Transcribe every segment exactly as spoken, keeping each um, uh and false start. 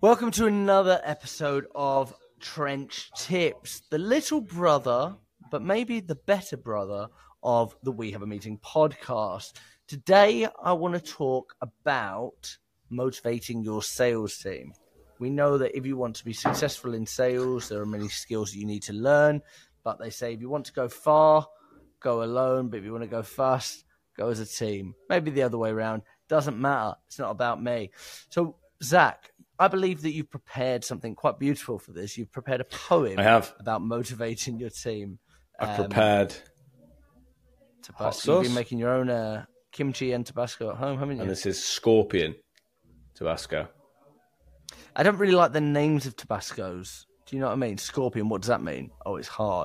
Welcome to another episode of Trench Tips, the little brother, but maybe the better brother of the We Have a Meeting podcast. Today, I want to talk about motivating your sales team. We know that if you want to be successful in sales, there are many skills that you need to learn, but they say if you want to go far, go alone, but if you want to go fast, go as a team. Maybe the other way around. Doesn't matter. It's not about me. So, Zach, I believe that you've prepared something quite beautiful for this. You've prepared a poem I have. about motivating your team. I've Um, prepared Tabasco. hot sauce. You've been making your own uh, kimchi and Tabasco at home, haven't you? and this is Scorpion Tabasco. I don't really like the names of Tabascos. Do you know what I mean? Scorpion, what does that mean? Oh, it's hard.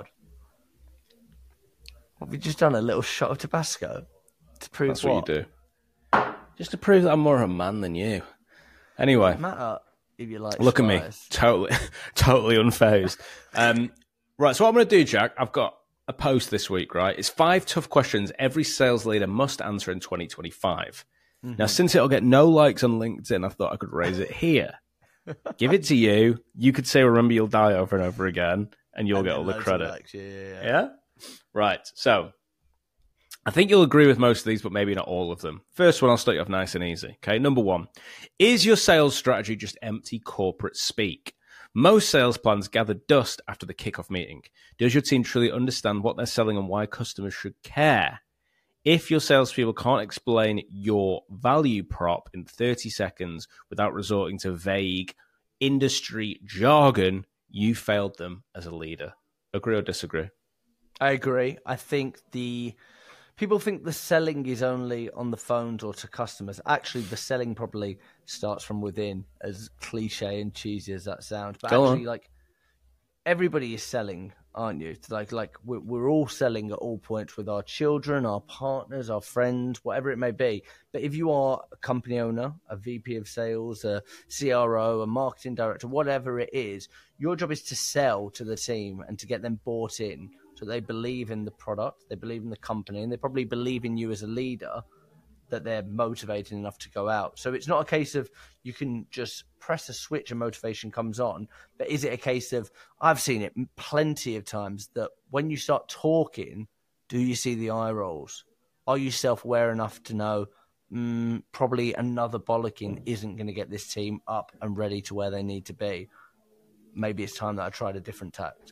Have we just done a little shot of Tabasco? To prove That's what? what you do. Just to prove that I'm more of a man than you. Anyway, Doesn't matter if you like look at me. spice. Totally, totally unfazed. Um, right, so what I'm going to do, Jack, I've got a post this week, right? It's five tough questions every sales leader must answer in twenty twenty-five. Mm-hmm. Now, since it'll get no likes on LinkedIn, I thought I could raise it here. Give it to you. You could say, remember, you'll die over and over again, and you'll And get then all the loads of credit. likes, Yeah, yeah, yeah. Yeah? Right. So, I think you'll agree with most of these, but maybe not all of them. First one, I'll start you off nice and easy. Okay. Number one, is your sales strategy just empty corporate speak? Most sales plans gather dust after the kickoff meeting. Does your team truly understand what they're selling and why customers should care? If your salespeople can't explain your value prop in thirty seconds without resorting to vague industry jargon, you failed them as a leader. Agree or disagree? I agree. I think the people think the selling is only on the phones or to customers. Actually, the selling probably starts from within, as cliche and cheesy as that sounds. But Go actually, on. like, everybody is selling, aren't you? It's like, like we're, we're all selling at all points with our children, our partners, our friends, whatever it may be. But if you are a company owner, a V P of sales, a C R O, a marketing director, whatever it is, your job is to sell to the team and to get them bought in. So they believe in the product, they believe in the company, and they probably believe in you as a leader, that they're motivated enough to go out. So it's not a case of you can just press a switch and motivation comes on, but is it a case of, I've seen it plenty of times, that when you start talking, do you see the eye rolls? Are you self-aware enough to know mm, probably another bollocking isn't going to get this team up and ready to where they need to be? Maybe it's time that I tried a different tact.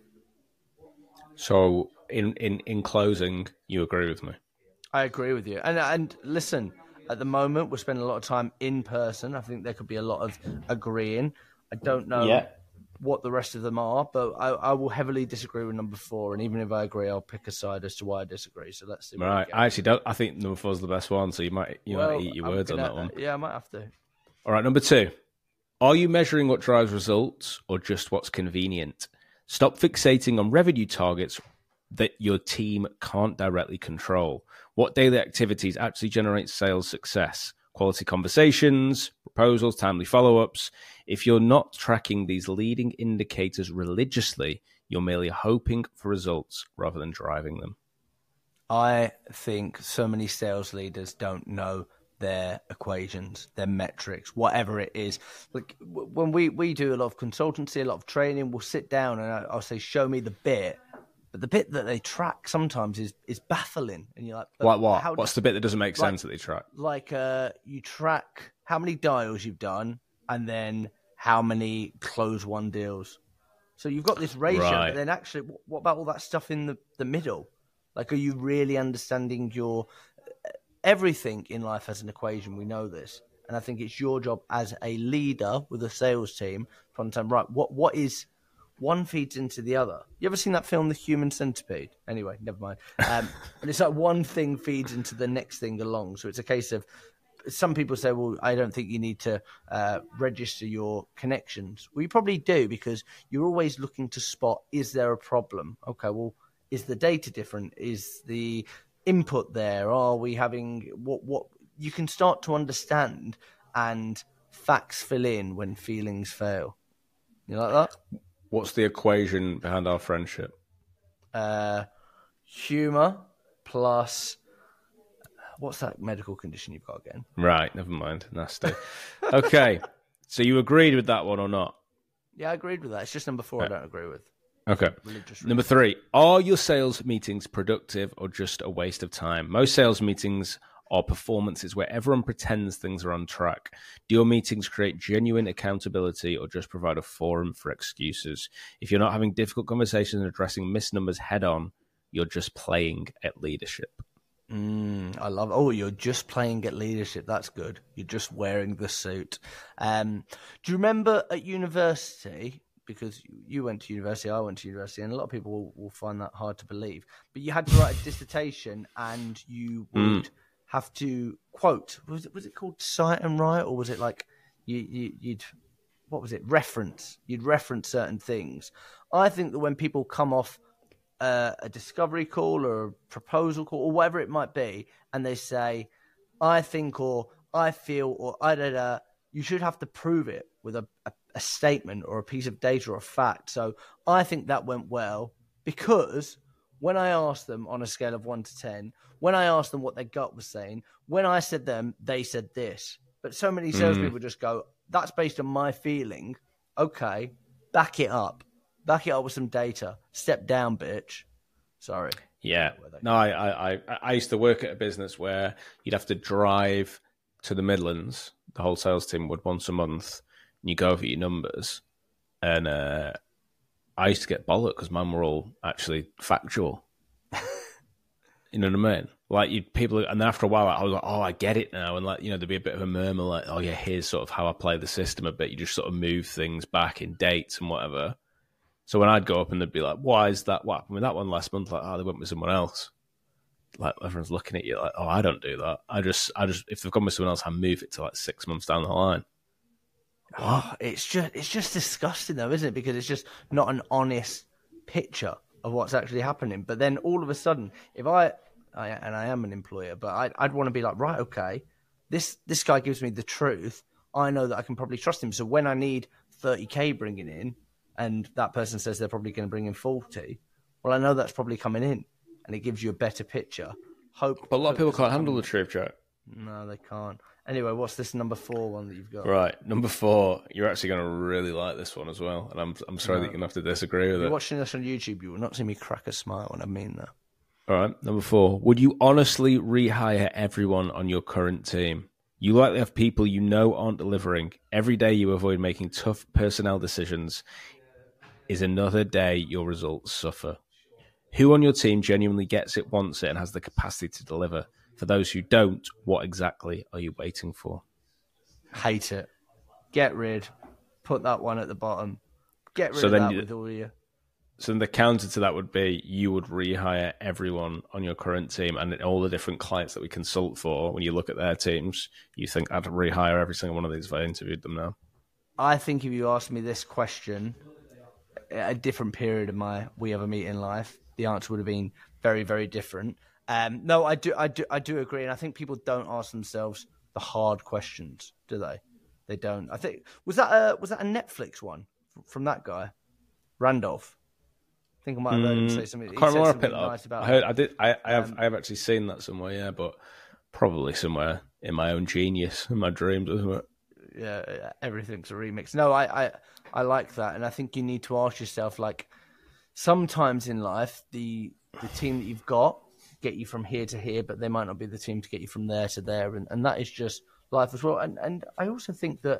So, in, in, in closing, you agree with me? I agree with you. And and listen, at the moment, we're spending a lot of time in person. I think there could be a lot of agreeing. I don't know Yeah. what the rest of them are, but I, I will heavily disagree with number four. And even if I agree, I'll pick a side as to why I disagree. So let's see. What Right. we get. I actually don't. I think number four is the best one, so you might you Well, might eat your I'm words on gonna- that one. Yeah, I might have to. All right. Number two. Are you measuring what drives results or just what's convenient? Stop fixating on revenue targets that your team can't directly control. What daily activities actually generate sales success? Quality conversations, proposals, timely follow-ups. If you're not tracking these leading indicators religiously, you're merely hoping for results rather than driving them. I think so many sales leaders don't know their equations, their metrics, whatever it is. Like w- when we, we do a lot of consultancy, a lot of training, we'll sit down and I- I'll say, show me the bit. But the bit that they track sometimes is, is baffling. And you're like, but What? What? how What's do- the bit that doesn't make like- sense that they track? like uh, you track how many dials you've done and then how many close one deals. So you've got this ratio, Right. but then actually, wh- what about all that stuff in the, the middle? Like, are you really understanding your everything in life has an equation? We know this, and I think it's your job as a leader with a sales team to understand, right, what what is one feeds into the other. You ever seen that film, The Human Centipede? Anyway, never mind. Um, and it's like one thing feeds into the next thing along. So it's a case of, some people say, well, I don't think you need to uh, register your connections. Well, you probably do, because you're always looking to spot, is there a problem? Okay, well, is the data different? Is the input there? Are we having what? What you can start to understand, and facts fill in when feelings fail. You like that? What's the equation behind our friendship? Uh, humor plus what's that medical condition you've got again? Right, never mind. Nasty. Okay. So you agreed with that one or not? Yeah, I agreed with that. It's just number four Right. I don't agree with. Okay. Number three, are your sales meetings productive or just a waste of time? Most sales meetings are performances where everyone pretends things are on track. Do your meetings create genuine accountability or just provide a forum for excuses? If you're not having difficult conversations and addressing missed numbers head on, you're just playing at leadership. Mm, I love. Oh, you're just playing at leadership. That's good. You're just wearing the suit. Um, do you remember at university? Because you went to university, I went to university, and a lot of people will, will find that hard to believe. But you had to write a dissertation, and you would Mm. have to quote. Was it was it called cite and write, or was it like you, you you'd what was it reference? You'd reference certain things. I think that when people come off Uh, a discovery call or a proposal call or whatever it might be, and they say, I think or I feel or I da da, you should have to prove it with a, a, a statement or a piece of data or a fact. So I think that went well because when I asked them on a scale of one to ten, when I asked them what their gut was saying, when I said them, they said this. But so many salespeople just go, that's based on my feeling. Okay, back it up. Back it up with some data. Step down, bitch. Sorry. Yeah. No, I, I, I, I used to work at a business where you'd have to drive to the Midlands. The whole sales team would once a month, and you go over your numbers. And uh, I used to get bollocked because mine were all actually factual. You know what I mean? Like you people, and then after a while, I was like, "Oh, I get it now." And like you know, there'd be a bit of a murmur, like, "Oh yeah, here's sort of how I play the system a bit." You just sort of move things back in dates and whatever. So when I'd go up and they'd be like, why is that? What happened with that one last month? Like, oh, they went with someone else. Like everyone's looking at you like, oh, I don't do that. I just, I just, if they've gone with someone else, I move it to like six months down the line. Oh, it's just, it's just disgusting though, isn't it? Because it's just not an honest picture of what's actually happening. But then all of a sudden, if I, I and I am an employer, but I'd, I'd want to be like, right, okay, this, this guy gives me the truth. I know that I can probably trust him. So when I need thirty K bringing in, and that person says they're probably going to bring in forty, well, I know that's probably coming in, and it gives you a better picture. Hope, but a lot of people can't handle in. the truth, Jack. No, they can't. Anyway, what's this number four one that you've got? Right, number four. You're actually going to really like this one as well, and I'm I'm sorry no. that you're going to have to disagree with if you're it. Watching this on YouTube, you will not see me crack a smile, and I mean that. All right, number four. Would you honestly rehire everyone on your current team? You likely have people you know aren't delivering. Every day you avoid making tough personnel decisions is another day your results suffer. Who on your team genuinely gets it, wants it, and has the capacity to deliver? For those who don't, what exactly are you waiting for? Hate it. Get rid. Put that one at the bottom. Get rid so of then that you, with all you. So then the counter to that would be you would rehire everyone on your current team and all the different clients that we consult for. When you look at their teams, you think I'd rehire every single one of these if I interviewed them now. I think if you asked me this question at a different period of my We Have a Meet in life, the answer would have been very, very different. Um, no, I do, I do, I do agree, and I think people don't ask themselves the hard questions, do they? They don't. I think was that a was that a Netflix one from that guy, Randolph? I think I might have heard him say something. I can't remember. Something nice about I heard. I did. I, I have. Um, I have actually seen that somewhere. Yeah, but probably somewhere in my own genius, in my dreams, isn't it? Yeah, everything's a remix. No, I, I, I like that, and I think you need to ask yourself, like, sometimes in life, the the team that you've got get you from here to here, but they might not be the team to get you from there to there, and, and that is just life as well. And and I also think that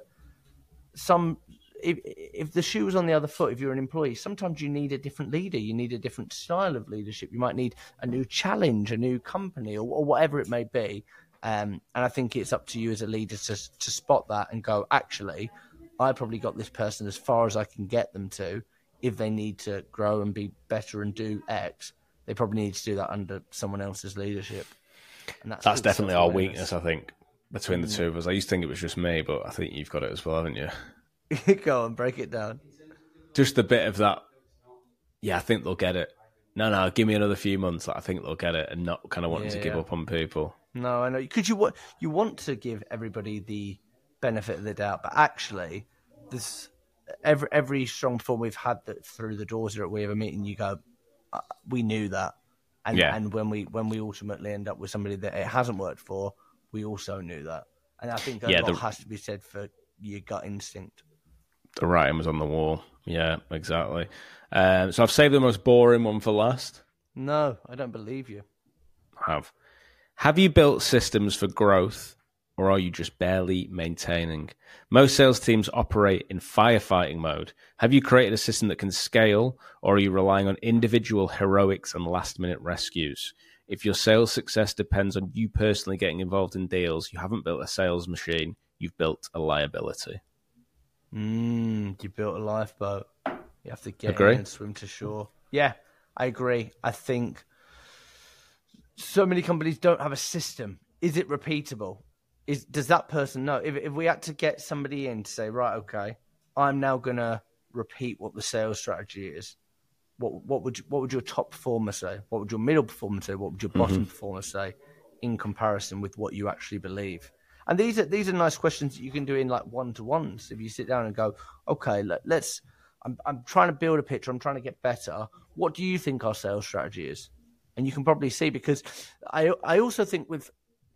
some, if if the shoe was on the other foot, if you're an employee, sometimes you need a different leader, you need a different style of leadership. You might need a new challenge, a new company, or, or whatever it may be. Um, and I think it's up to you as a leader to to spot that and go, actually, I probably got this person as far as I can get them to. If they need to grow and be better and do X, they probably need to do that under someone else's leadership. And that's that's definitely our self-awareness. weakness, I think, between the two of us. I used to think it was just me, but I think you've got it as well, haven't you? Go on, break it down. Just a bit of that. Yeah, I think they'll get it. No, no, give me another few months. I think they'll get it, and not kind of wanting Yeah, to give yeah. up on people. No, I know. Because you want you want to give everybody the benefit of the doubt, but actually, this every every strong performer we've had that through the doors here at We Have a Meeting, you go, uh, we knew that, and Yeah. and when we when we ultimately end up with somebody that it hasn't worked for, we also knew that, and I think a Yeah, lot the- has to be said for your gut instinct. The writing was on the wall. Yeah, exactly. Um, so I've saved the most boring one for last. No, I don't believe you. I have. Have you built systems for growth, or are you just barely maintaining? Most sales teams operate in firefighting mode. Have you created a system that can scale, or are you relying on individual heroics and last-minute rescues? If your sales success depends on you personally getting involved in deals, you haven't built a sales machine. You've built a liability. Mm, you built a lifeboat. You have to get Agree? in and swim to shore. Yeah, I agree. I think so many companies don't have a system. Is it repeatable? Is does that person know? If if we had to get somebody in to say, right, okay, I'm now gonna repeat what the sales strategy is. What what would you, what would your top performer say? What would your middle performer say? What would your bottom mm-hmm. performer say in comparison with what you actually believe? And these are these are nice questions that you can do in like one to ones. If you sit down and go, okay, let, let's. I'm I'm trying to build a picture. I'm trying to get better. What do you think our sales strategy is? And you can probably see, because I I also think with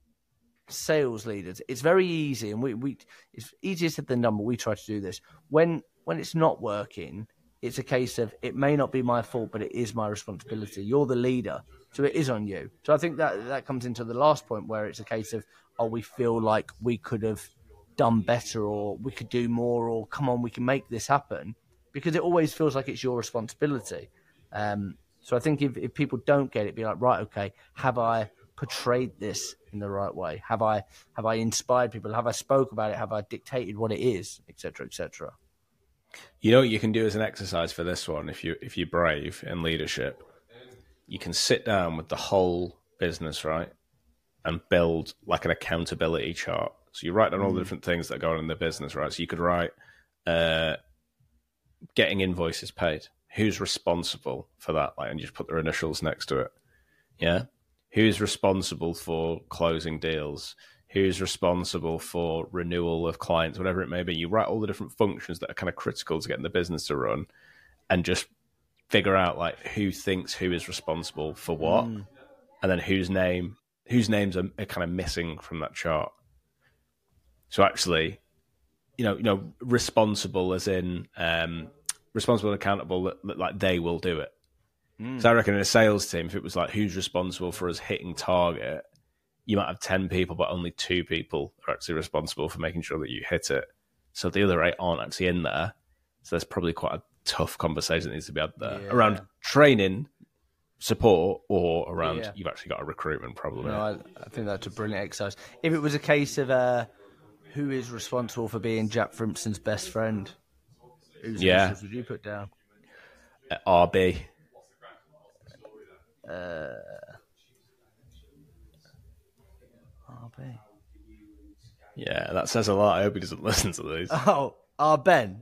sales leaders, it's very easy, and we, we it's easier said than done, but we try to do this. When when it's not working, it's a case of it may not be my fault, but it is my responsibility. You're the leader, so it is on you. So I think that that comes into the last point, where it's a case of, oh, we feel like we could have done better, or we could do more, or come on, we can make this happen, because it always feels like it's your responsibility. Um, so I think if, if people don't get it, be like, right, okay, have I portrayed this in the right way? Have I have I inspired people? Have I spoke about it? Have I dictated what it is, et cetera, et cetera? You know what you can do as an exercise for this one, if you if you're brave in leadership, you can sit down with the whole business, right, and build like an accountability chart. So you write down all the different things that go on in the business, right? So you could write uh, getting invoices paid. Who's responsible for that? Like, and you just put their initials next to it. Yeah. Who's responsible for closing deals? Who's responsible for renewal of clients, whatever it may be. You write all the different functions that are kind of critical to getting the business to run, and just figure out like who thinks who is responsible for what, mm. and then whose name whose names are, are kind of missing from that chart. So actually, you know, you know, responsible as in um, responsible and accountable, that, that like they will do it. Mm. So I reckon in a sales team, if it was like who's responsible for us hitting target, you might have ten people, but only two people are actually responsible for making sure that you hit it. So the other eight aren't actually in there. So there's probably quite a tough conversation that needs to be had there yeah. around training, support, or around yeah. you've actually got a recruitment problem. No, I, I think that's a brilliant exercise. If it was a case of uh, who is responsible for being Jack Frimpson's best friend, whose yeah. initials would you put down? Uh, R B. Uh, R B. Yeah, that says a lot. I hope he doesn't listen to these. Oh, R Ben.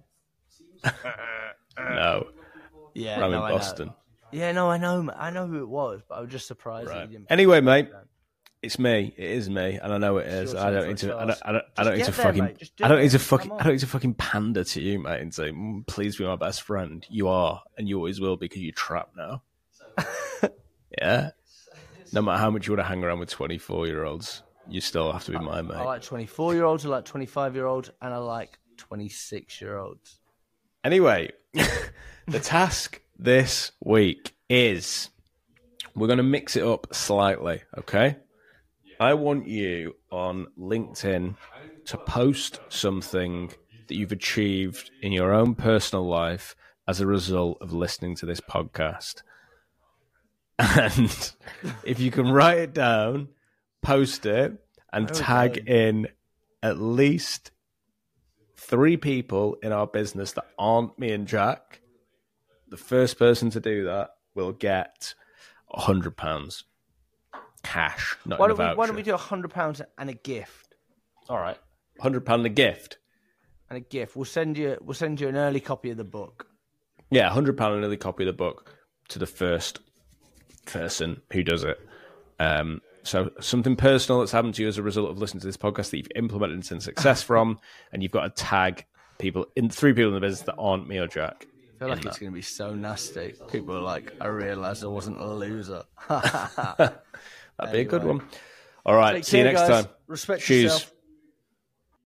No. Yeah, I'm no, in I Boston. Know. Yeah, no, I know. I know who it was, but I was just surprised. Right. That he didn't anyway, mate, it's me. It is me, and I know it is. Sure, I don't need to. I don't. I don't, I don't need to there, fucking. do I don't need to it. fucking. I don't need to fucking pander to you, mate, and say, mm, "Please be my best friend." You are, and you always will, because you're trapped now. Yeah. No matter how much you want to hang around with twenty-four-year-olds, you still have to be my mate. I like twenty-four-year-olds, I like twenty-five-year-olds, and I like twenty-six-year-olds. Anyway, the task this week is we're going to mix it up slightly, okay? I want you on LinkedIn to post something that you've achieved in your own personal life as a result of listening to this podcast. And if you can write it down, post it, and okay. tag in at least three people in our business that aren't me and Jack, the first person to do that will get one hundred pounds cash, not why in a don't voucher. We, why don't we do one hundred pounds and a gift? All right. one hundred pounds and a gift. And a gift. We'll send you We'll send you an early copy of the book. Yeah, one hundred pounds and an early copy of the book to the first person who does it. Um, so something personal that's happened to you as a result of listening to this podcast that you've implemented and seen success from, and you've got to tag people in three people in the business that aren't me or Jack. I feel like that. It's going to be so nasty. People are like, I realised I wasn't a loser. That'd anyway. be a good one. All right, Take see care, you next guys. time. Respect Choose. yourself.